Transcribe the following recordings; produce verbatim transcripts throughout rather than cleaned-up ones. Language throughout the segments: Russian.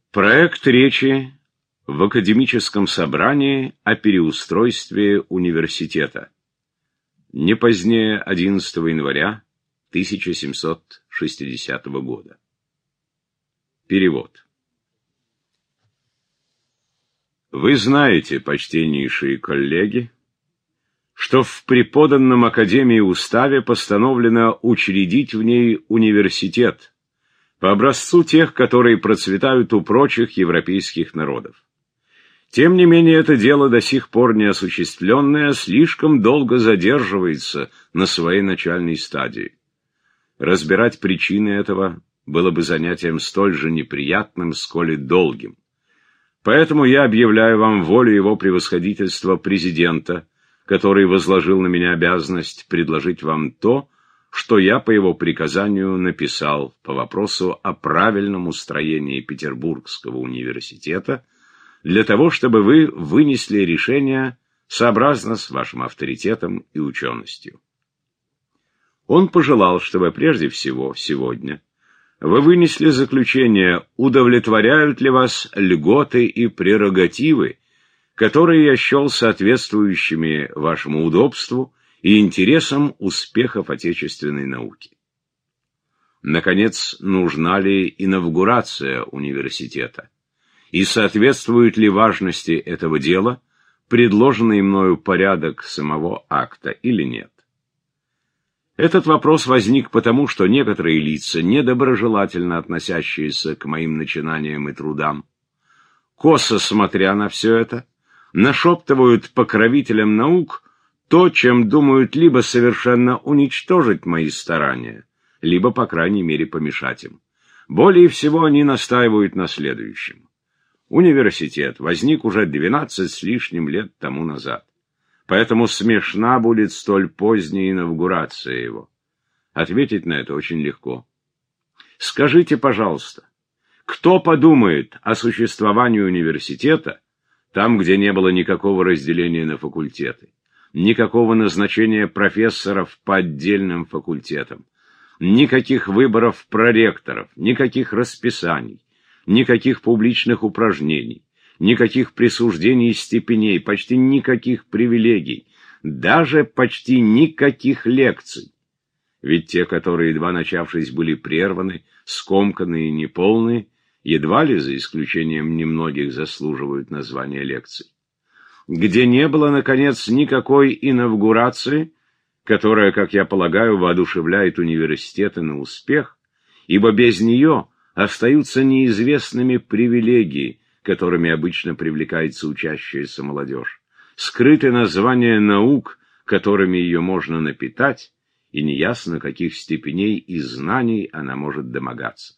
Проект речи в академическом собрании о переустройстве университета. Не позднее одиннадцатого января тысяча семьсот шестидесятого года. Перевод. Вы знаете, почтеннейшие коллеги, что в преподанном Академии уставе постановлено учредить в ней университет по образцу тех, которые процветают у прочих европейских народов. Тем не менее, это дело до сих пор неосуществленное, слишком долго задерживается на своей начальной стадии. Разбирать причины этого было бы занятием столь же неприятным, сколь и долгим. Поэтому я объявляю вам волю его превосходительства президента, который возложил на меня обязанность предложить вам то, что я по его приказанию написал по вопросу о правильном устроении Петербургского университета, для того, чтобы вы вынесли решение сообразно с вашим авторитетом и ученостью. Он пожелал, чтобы прежде всего сегодня вы вынесли заключение, удовлетворяют ли вас льготы и прерогативы, которые я счел соответствующими вашему удобству и интересам успехов отечественной науки. Наконец, нужна ли инаугурация университета? И соответствует ли важности этого дела предложенный мною порядок самого акта или нет? Этот вопрос возник потому, что некоторые лица, недоброжелательно относящиеся к моим начинаниям и трудам, косо смотря на все это, нашептывают покровителям наук то, чем думают либо совершенно уничтожить мои старания, либо, по крайней мере, помешать им. Более всего они настаивают на следующем. Университет возник уже двенадцать с лишним лет тому назад, поэтому смешна будет столь поздняя инаугурация его. Ответить на это очень легко. Скажите, пожалуйста, кто подумает о существовании университета там, где не было никакого разделения на факультеты, никакого назначения профессоров по отдельным факультетам, никаких выборов проректоров, никаких расписаний, никаких публичных упражнений, никаких присуждений степеней, почти никаких привилегий, даже почти никаких лекций. Ведь те, которые, едва начавшись, были прерваны, скомканы и неполные, едва ли, за исключением немногих, заслуживают названия лекций. Где не было, наконец, никакой инаугурации, которая, как я полагаю, воодушевляет университеты на успех, ибо без нее остаются неизвестными привилегии, которыми обычно привлекается учащаяся молодежь, скрыты названия наук, которыми ее можно напитать, и неясно, каких степеней и знаний она может домогаться.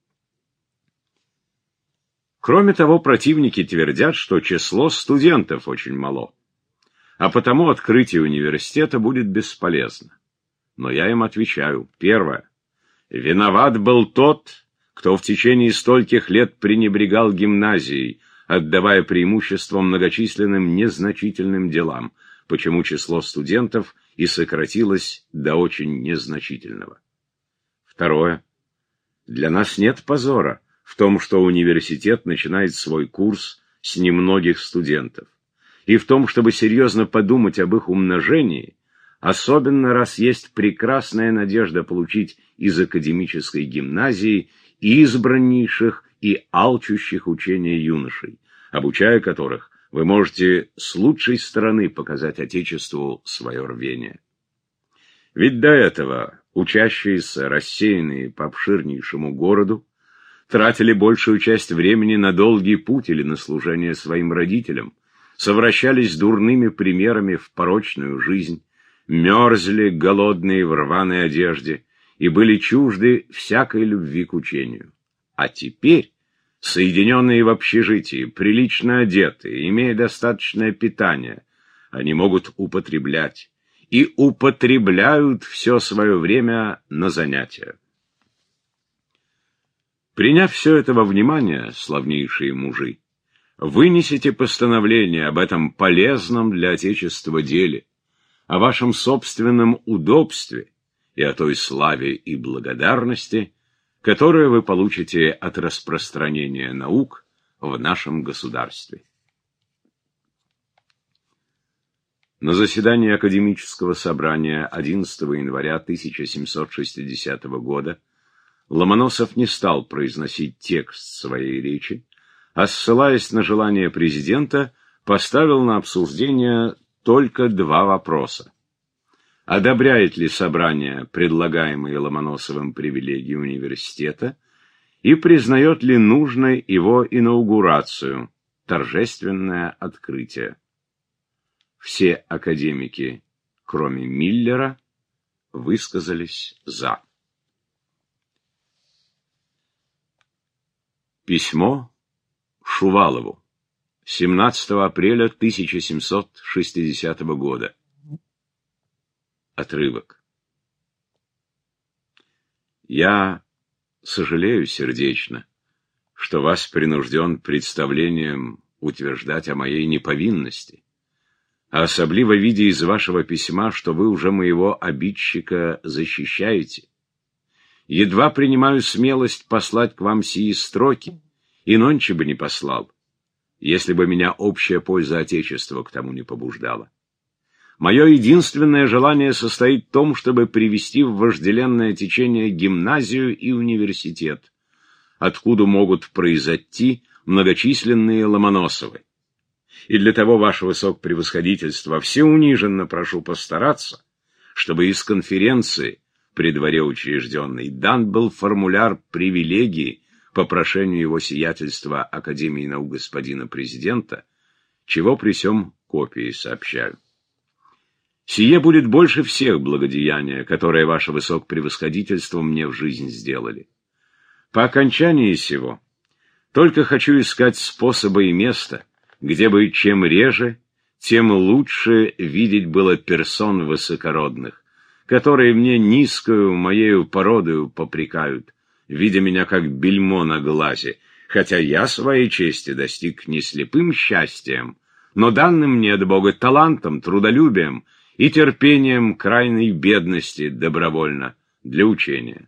Кроме того, противники твердят, что число студентов очень мало, а потому открытие университета будет бесполезно. Но я им отвечаю. Первое. Виноват был тот, кто в течение стольких лет пренебрегал гимназией, отдавая преимущество многочисленным незначительным делам, почему число студентов и сократилось до очень незначительного. Второе. Для нас нет позора в том, что университет начинает свой курс с немногих студентов, и в том, чтобы серьезно подумать об их умножении, особенно раз есть прекрасная надежда получить из академической гимназии избраннейших и алчущих учения юношей, обучая которых вы можете с лучшей стороны показать Отечеству свое рвение. Ведь до этого учащиеся, рассеянные по обширнейшему городу, тратили большую часть времени на долгий путь или на служение своим родителям, совращались дурными примерами в порочную жизнь, мерзли голодные в рваной одежде и были чужды всякой любви к учению. А теперь, соединенные в общежитии, прилично одетые, имея достаточное питание, они могут употреблять и употребляют все свое время на занятия. Приняв все это во внимание, славнейшие мужи, вынесите постановление об этом полезном для Отечества деле, о вашем собственном удобстве и о той славе и благодарности, которое вы получите от распространения наук в нашем государстве. На заседании Академического собрания одиннадцатого января тысяча семьсот шестидесятого года Ломоносов не стал произносить текст своей речи, а, ссылаясь на желание президента, поставил на обсуждение только два вопроса. Одобряет ли собрание предлагаемые Ломоносовым привилегии университета и признает ли нужной его инаугурацию, торжественное открытие. Все академики, кроме Миллера, высказались «за». Письмо Шувалову. семнадцатого апреля тысяча семьсот шестидесятого года. Отрывок. Я сожалею сердечно, что вас принужден представлением утверждать о моей неповинности, а особливо видя из вашего письма, что вы уже моего обидчика защищаете. Едва принимаю смелость послать к вам сии строки, и нонче бы не послал, если бы меня общая польза Отечества к тому не побуждала. Мое единственное желание состоит в том, чтобы привести в вожделенное течение гимназию и университет, откуда могут произойти многочисленные Ломоносовы. И для того, ваше высокопревосходительство, всеуниженно прошу постараться, чтобы из конференции, при дворе учрежденной, дан был формуляр привилегии по прошению его сиятельства Академии наук господина президента, чего при сём копии сообщаю. Сие будет больше всех благодеяния, которое ваше высокопревосходительство мне в жизнь сделали. По окончании сего только хочу искать способа и места, где бы чем реже, тем лучше видеть было персон высокородных, которые мне низкую моею породою попрекают, видя меня как бельмо на глазе, хотя я своей чести достиг не слепым счастьем, но данным мне от Бога талантом, трудолюбием и терпением крайней бедности добровольно для учения.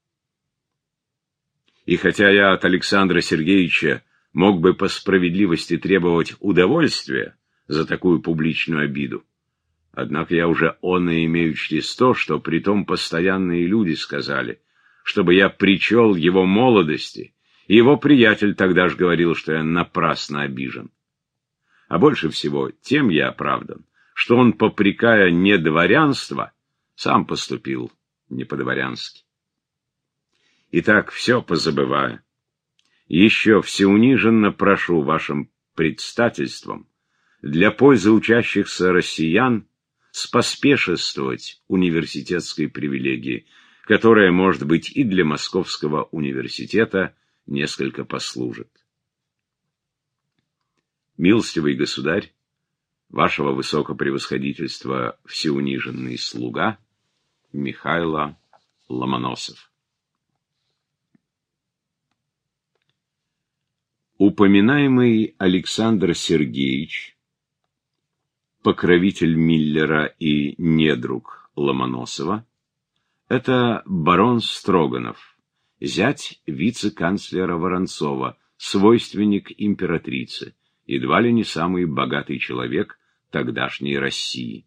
И хотя я от Александра Сергеевича мог бы по справедливости требовать удовольствия за такую публичную обиду, однако я уже оно имею через то, что притом постоянные люди сказали, чтобы я причел его молодости, и его приятель тогда ж говорил, что я напрасно обижен. А больше всего тем я оправдан, что он, попрекая недворянство, сам поступил не по-дворянски. Итак, все позабывая, еще всеуниженно прошу вашим предстательством для пользы учащихся россиян споспешествовать университетской привилегии, которая, может быть, и для Московского университета несколько послужит. Милостивый государь, вашего высокопревосходительства всеуниженный слуга Михайло Ломоносов. Упоминаемый Александр Сергеевич, покровитель Миллера и недруг Ломоносова, это барон Строганов, зять вице-канцлера Воронцова, свойственник императрицы, едва ли не самый богатый человек тогдашней России.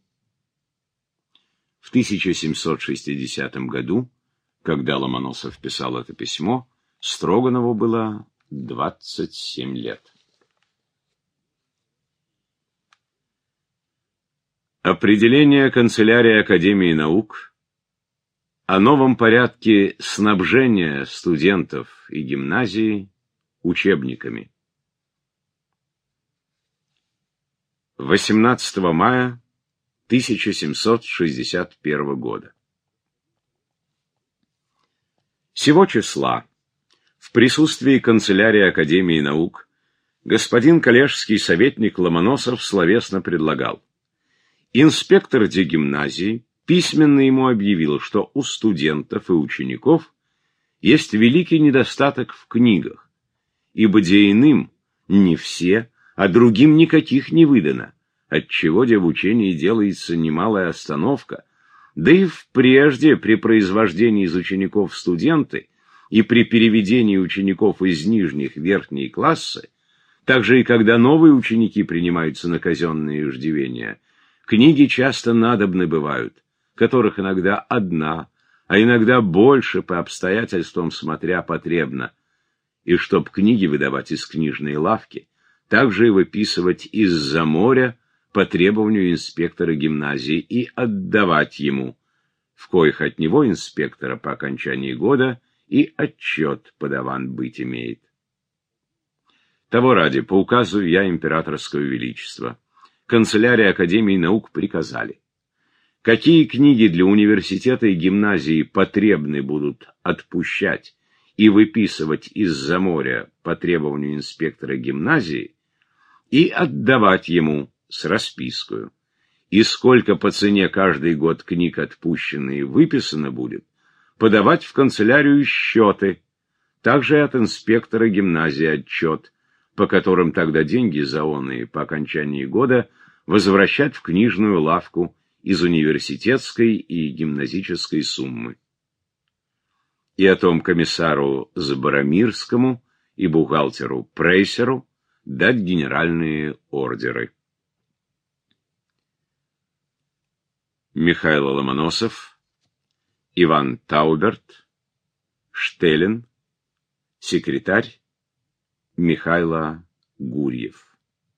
В тысяча семьсот шестидесятом году, когда Ломоносов писал это письмо, Строганову было двадцать семь лет. Определение канцелярии Академии наук о новом порядке снабжения студентов и гимназии учебниками. восемнадцатого мая тысяча семьсот шестьдесят первого года. Сего числа в присутствии канцелярии Академии наук господин коллежский советник Ломоносов словесно предлагал. Инспектор де гимназии письменно ему объявил, что у студентов и учеников есть великий недостаток в книгах, ибо де иным не все, а другим никаких не выдано, отчего де в учении делается немалая остановка, да и впрежде при произвождении из учеников студенты и при переведении учеников из нижних в верхние классы, также и когда новые ученики принимаются на казенные иждивения, книги часто надобны бывают, которых иногда одна, а иногда больше по обстоятельствам смотря потребно, и чтоб книги выдавать из книжной лавки, также и выписывать из-за моря по требованию инспектора гимназии и отдавать ему, в коих от него инспектора по окончании года и отчет подаван быть имеет. Того ради, по указу я императорского величества, канцелярии Академии наук приказали: какие книги для университета и гимназии потребны будут отпущать и выписывать из-за моря по требованию инспектора гимназии и отдавать ему с распискою, и сколько по цене каждый год книг отпущено и выписано будет, подавать в канцелярию счеты, также от инспектора гимназии отчет, по которым тогда деньги заонные по окончании года возвращать в книжную лавку из университетской и гимназической суммы. И о том комиссару Забаромирскому и бухгалтеру Прейсеру дать генеральные ордеры. Михаил Ломоносов, Иван Тауберт, Штеллин, секретарь Михайло Гурьев.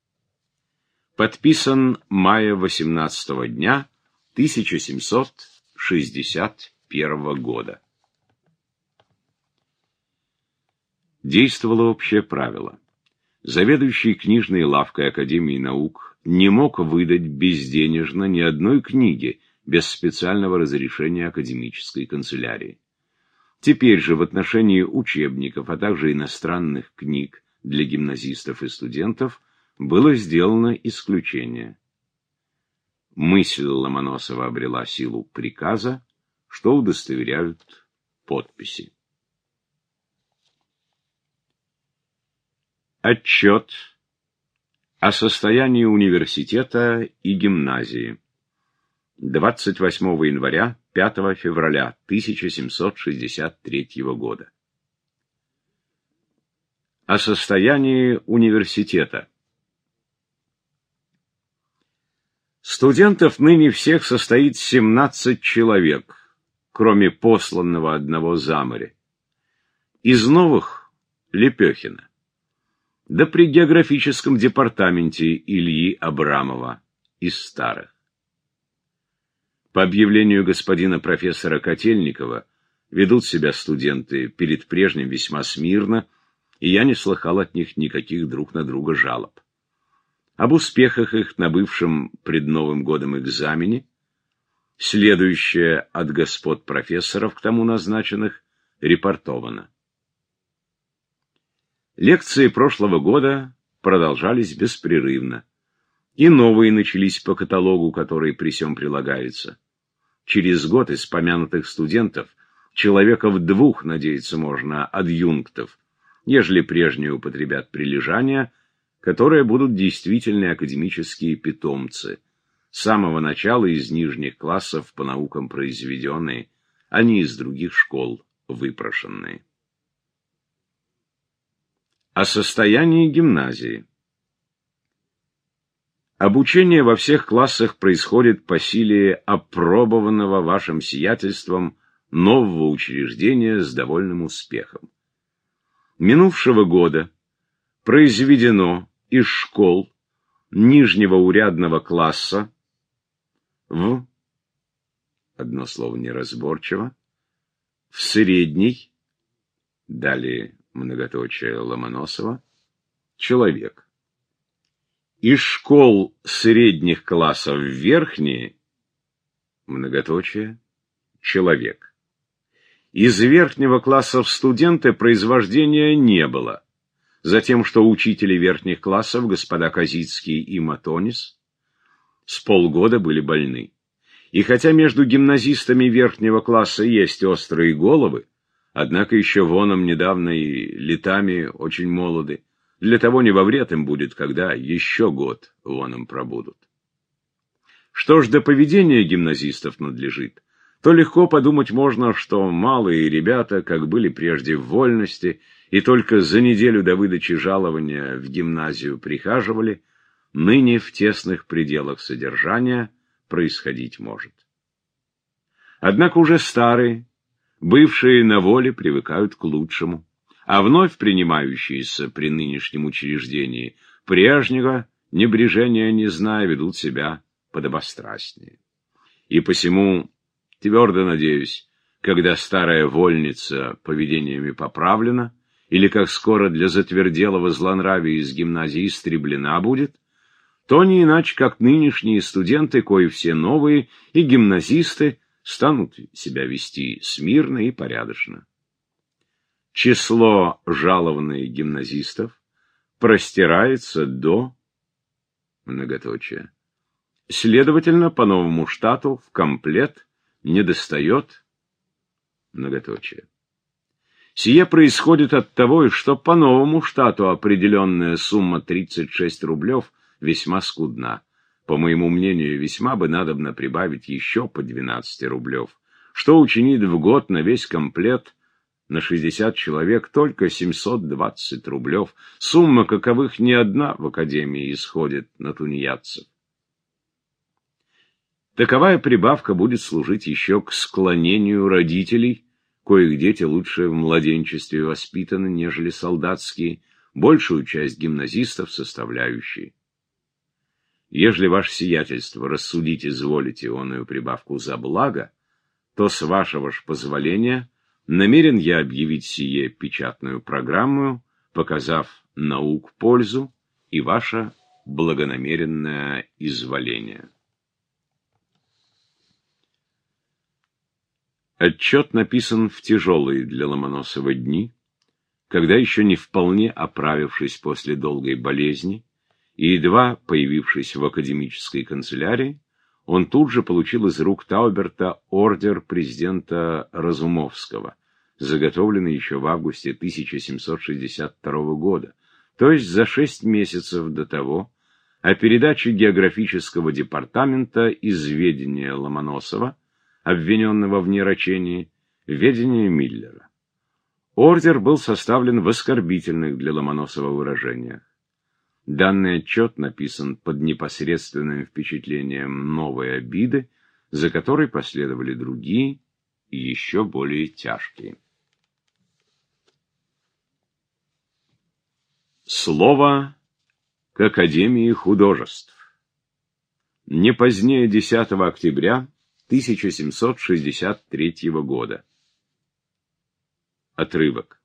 Подписан мая восемнадцатого дня тысяча семьсот шестьдесят первого года. Действовало общее правило. Заведующий книжной лавкой Академии наук не мог выдать безденежно ни одной книги без специального разрешения академической канцелярии. Теперь же в отношении учебников, а также иностранных книг для гимназистов и студентов было сделано исключение. Мысль Ломоносова обрела силу приказа, что удостоверяют подписи. Отчет о состоянии университета и гимназии. двадцать восьмого января — пятого февраля тысяча семьсот шестьдесят третьего года. О состоянии университета. Студентов ныне всех состоит семнадцать человек, кроме посланного одного за море. Из новых — Лепехина. Да при географическом департаменте Ильи Абрамова из старых. По объявлению господина профессора Котельникова ведут себя студенты перед прежним весьма смирно, и я не слыхал от них никаких друг на друга жалоб. Об успехах их на бывшем пред Новым годом экзамене, следующее от господ профессоров к тому назначенных, репортовано. Лекции прошлого года продолжались беспрерывно, и новые начались по каталогу, который при сём прилагается. Через год из помянутых студентов человеков двух, надеяться можно, адъюнктов, ежели прежние употребят прилежания, которые будут действительные академические питомцы, с самого начала из нижних классов по наукам произведенные, а не из других школ выпрошенные. О состоянии гимназии. Обучение во всех классах происходит по силе опробованного вашим сиятельством нового учреждения с довольным успехом. Минувшего года произведено из школ нижнего урядного класса в, одно слово неразборчиво, в средний, далее многоточие Ломоносова, человек. Из школ средних классов в верхние, многоточие, человек. Из верхнего класса в студенты произвождения не было, затем что учители верхних классов, господа Козицкий и Матонис, с полгода были больны. И хотя между гимназистами верхнего класса есть острые головы, однако еще воном недавно и летами очень молоды, для того не во вред им будет, когда еще год воном пробудут. Что ж до поведения гимназистов надлежит, то легко подумать можно, что малые ребята, как были прежде в вольности, и только за неделю до выдачи жалования в гимназию прихаживали, ныне в тесных пределах содержания происходить может. Однако уже старые, бывшие на воле, привыкают к лучшему, а вновь принимающиеся при нынешнем учреждении прежнего небрежения не зная, ведут себя подобострастнее. И посему, твердо надеюсь, когда старая вольница поведениями поправлена, или как скоро для затверделого злонравия из гимназии истреблена будет, то не иначе, как нынешние студенты, кои все новые, и гимназисты станут себя вести смирно и порядочно. Число жалованных гимназистов простирается до многоточия. Следовательно, по новому штату в комплект недостает многоточие. Сие происходит от того, что по новому штату определенная сумма тридцать шесть рублев весьма скудна. По моему мнению, весьма бы надобно прибавить еще по двенадцать рублев, что учинит в год на весь комплект на шестьдесят человек только семьсот двадцать рублев, сумма каковых ни одна в академии исходит на тунеядцев. Таковая прибавка будет служить еще к склонению родителей, коих дети лучше в младенчестве воспитаны, нежели солдатские, большую часть гимназистов составляющие. Ежели ваше сиятельство рассудить изволите оную прибавку за благо, то с вашего ж позволения намерен я объявить сие печатную программу, показав наук пользу и ваше благонамеренное изволение. Отчет написан в тяжелые для Ломоносова дни, когда еще не вполне оправившись после долгой болезни и едва появившись в академической канцелярии, он тут же получил из рук Тауберта ордер президента Разумовского, заготовленный еще в августе тысяча семьсот шестьдесят второго года, то есть за шесть месяцев до того, о передаче географического департамента из ведения Ломоносова, обвиненного в нерочении, в ведение Миллера. Ордер был составлен в оскорбительных для Ломоносова выражениях. Данный отчет написан под непосредственным впечатлением новой обиды, за которой последовали другие и еще более тяжкие. Слово к Академии художеств. Не позднее десятого октября тысяча семьсот шестьдесят третьего года. Отрывок.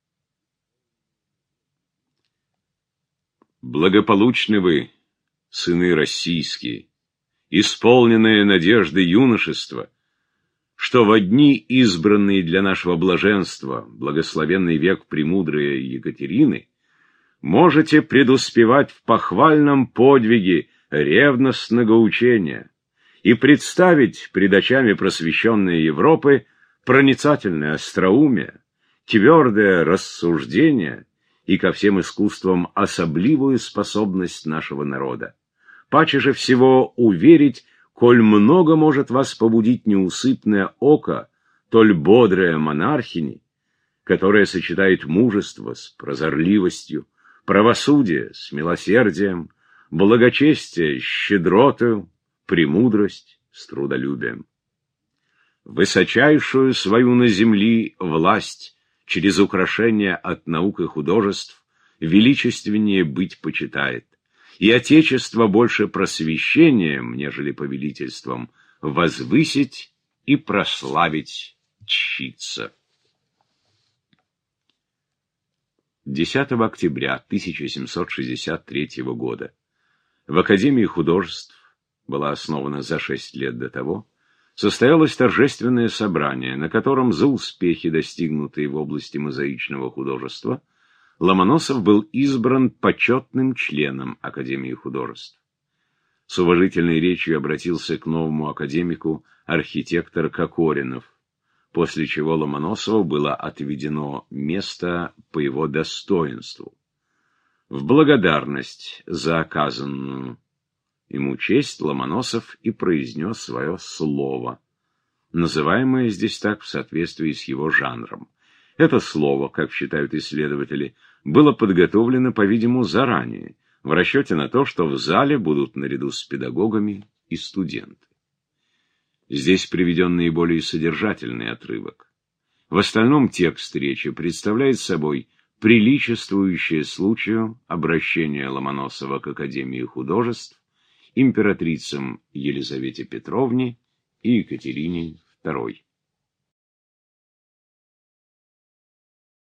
Благополучны вы, сыны российские, исполненные надежды юношества, что во дни, избранные для нашего блаженства, благословенный век премудрой Екатерины, можете преуспевать в похвальном подвиге ревностного учения и представить пред очами просвещенной Европы проницательное остроумие, твердое рассуждение и ко всем искусствам особливую способность нашего народа. Паче же всего уверить, коль много может вас побудить неусыпное око, толь бодрая монархини, которая сочетает мужество с прозорливостью, правосудие с милосердием, благочестие с щедротою, премудрость с трудолюбием. Высочайшую свою на земли власть через украшения от наук и художеств величественнее быть почитает, и Отечество больше просвещением, нежели повелительством, возвысить и прославить чтится. десятого октября тысяча семьсот шестьдесят третьего года в Академии художеств, была основана за шесть лет до того, состоялось торжественное собрание, на котором за успехи, достигнутые в области мозаичного художества, Ломоносов был избран почетным членом Академии художеств. С уважительной речью обратился к новому академику архитектор Кокоринов, после чего Ломоносову было отведено место по его достоинству. В благодарность за оказанную ему честь Ломоносов и произнес свое слово, называемое здесь так в соответствии с его жанром. Это слово, как считают исследователи, было подготовлено, по-видимому, заранее, в расчете на то, что в зале будут наряду с педагогами и студенты. Здесь приведен наиболее содержательный отрывок. В остальном текст речи представляет собой приличествующее случаю обращение Ломоносова к Академии художеств, императрицам Елизавете Петровне и Екатерине второй.